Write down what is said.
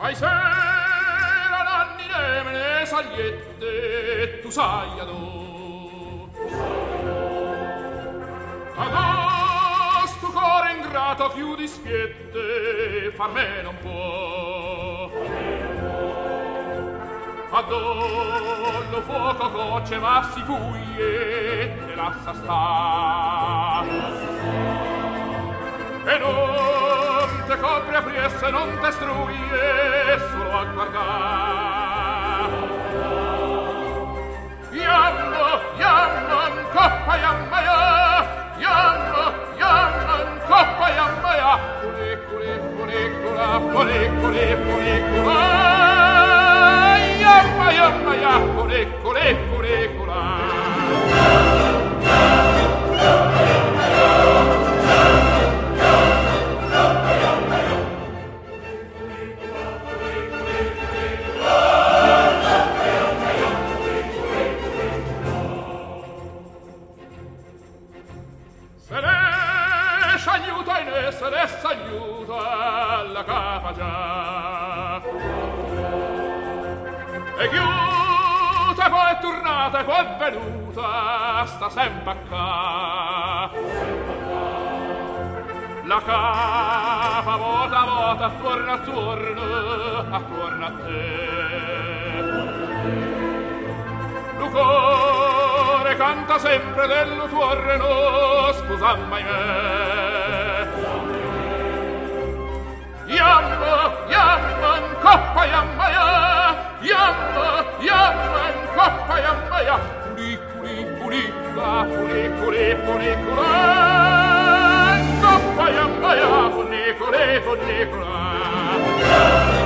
Ai sera nanni nemene sagliette, tu sai adò. Adò stu core ingrato più dispiette, far me non può. Adò lo fuoco coce ma si fuglie, te lassa sta. E non te copre a priesse, non te struie, solo a guardar. Yamma, coppa, yamma, coppa, yamma, fulicula, yamma, fulicula. Se ne s'aiuta la capa già. E chiuta poi è tornata, poi è venuta, sta sempre qua. La capa vota, attorno a te. Lu core canta sempre dello tuorno, scusa mai me. Yamma, coppa, yamma, coppa, yamma, fulicula, coppa, yamma, fulicula.